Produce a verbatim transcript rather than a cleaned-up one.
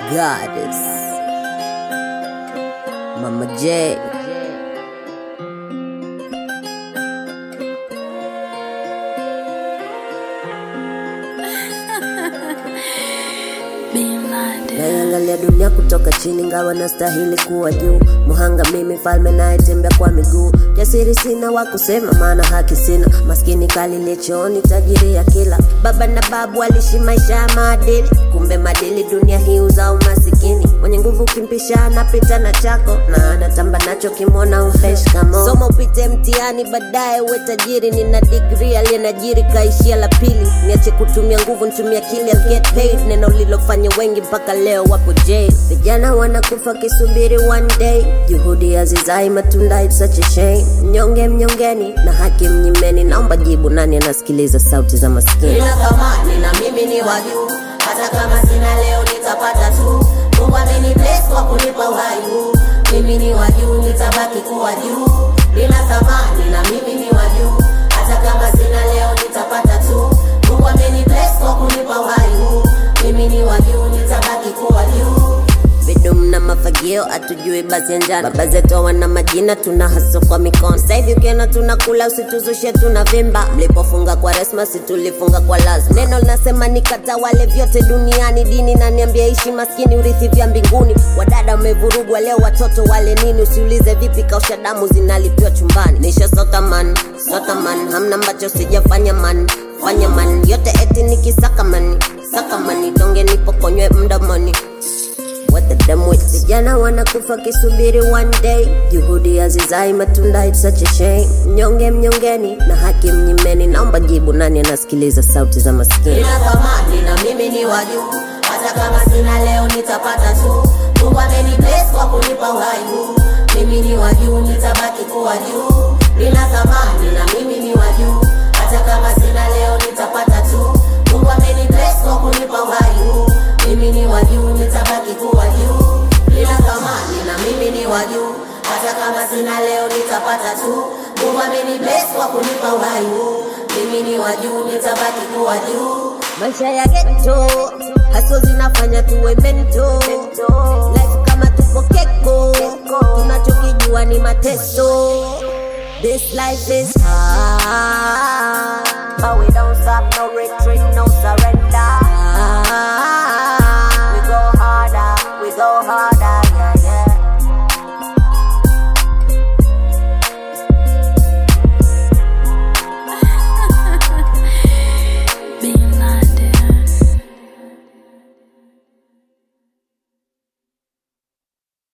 Goddess Mama J. Naiangalia dunia kutoka chini, ngawa nastahili kuwa juu. Muhanga mimi, falme naetembea kwa miguu. Jasiri sina wa kusema, maana haki sina. Maskini kali lechoni, tajiri ya kila. Baba na babu walishi maisha ya maadili, kumbe madili dunia hii uzao masikini. Mwenye nguvu kimpisha anapita na chako, na anatamba nacho kimona ufresh kamo. Soma upite mtihani baadaye uwe tajiri. Nina degree aliyenajiri kaishia la pili. Niache kutumia nguvu nitumia akili, I'll get paid. Neno lilofanya wengi mpaka leo wapo jail. Vijana wanakufa kisubiri one day. Juhudi hazizai matunda, it's such a shame. Mnyonge mnyongeni na haki mnyimeni. Naomba jibu, nani anasikiliza sauti za maskini? Nina thamani na mimi ni wa juu. Hata kama sina leo nitapata tu. Mungu ameni bless kwa kunipa uhai huu. Mimi ni wa juu, nitabaki kuwa juu. Nina thamani na mimi ni wa juu. Hata kama sina leo nitapata tu. Mungu ameni bless kwa kunipa uhai huu. Mimi ni wa juu, nitabaki kuwa juu. Bidum na mafagio atujui basi njana. Baba zetu wana majina, tuna haso kwa mikono. Saivi ukiona tunakula usituzushe tunavimba. Mlipofunga kwa resma situlifunga kwa lazima. Neno linasema nikatawale vyote duniani. Dini naniambia ishi maskini urithi vya mbinguni. Wadada umevurugwa leo watoto wale nini. Usiulize vipi kausha damu zinalipiwa chumbani. Nisha sota man, sota man. Hamna mbacho sijafanya man, fanya man. Yote eti nikisaka mani, saka mani. Donge nipo konywe mdomoni. What the damn with? Vijana wanakufa kisubiri one day. Juhudi hazizai matunda, it's such a shame. Mnyonge mnyongeni na haki mnyimeni. Naomba jibu, nani anasikiliza sauti za maskini? Nina thamani na mimi ni wa juu. Hata kama sina leo nitapata tu. Mungu ameni bless kwa kunipa uhai huu. Mimi ni wa juu, nitabaki kuwa juu. Nina thamani na mimi ni wa juu. Hata kama sina leo nitapata tu. Mungu ameni bless kwa kunipa uhai huu. Mimi ni wa juu, nitabaki kuwa juu. Nina thamani na mimi ni wa juu. Hata kama sina leo nitapata tu. Mungu ameni bless kwa kunipa uhai huu. Mimi ni wa juu, nitabaki kuwa juu. Maisha ya ghetto, haso zinafanya tuwe mento. Life kama tupo keko, tunachokijua ni mateso. This life is hard, but we don't stop, no retreat, no surrender.